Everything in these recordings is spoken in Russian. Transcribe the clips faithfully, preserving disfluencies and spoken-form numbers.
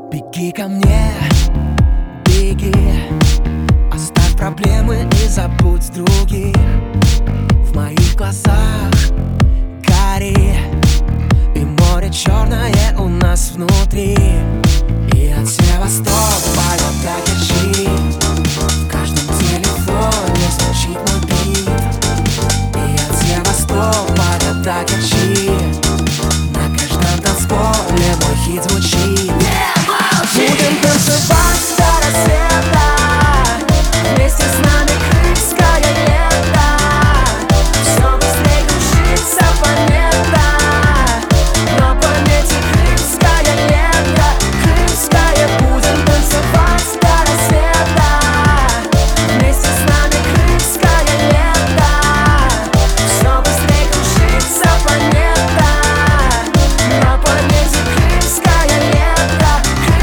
Беги ко мне, беги, оставь проблемы и забудь других. В моих глазах гори, и море черное у нас внутри. И от Севастополя до Керчи в каждом телефоне звучит мой бит. И от Севастополя до Керчи на каждом танцполе мой хит звучит. Будем танцевать до рассвета, вместе с нами крымское лето. Все быстрее кружится планета, но планете крымское лето. Крымское, будем танцевать до рассвета, вместе с нами крымское лето. Все быстрее кружится планета, но планете крымское лето.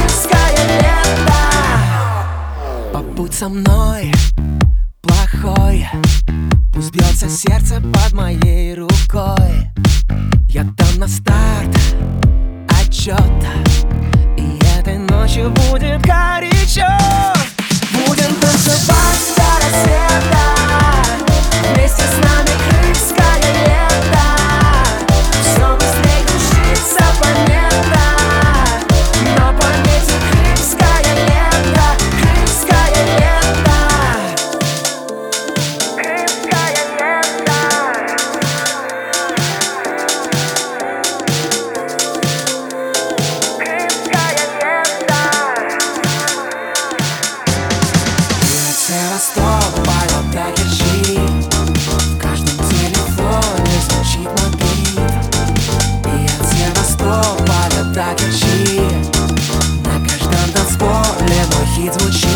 Побудь со мной, плохой, пусть бьется сердце под моей рукой. Я дам на старт отчет, и этой ночью будет горячо. Будем танцевать до рассвета, вместе с нами крымское лето. Все быстрее кружится планета, но планете крымское лето. Крымское лето, крымское лето, крымское лето. И от Севастополя до Керчи в каждом телефоне звучит мой бит. И от Севастополя до Керчи на каждом танцполе мой хит звучит.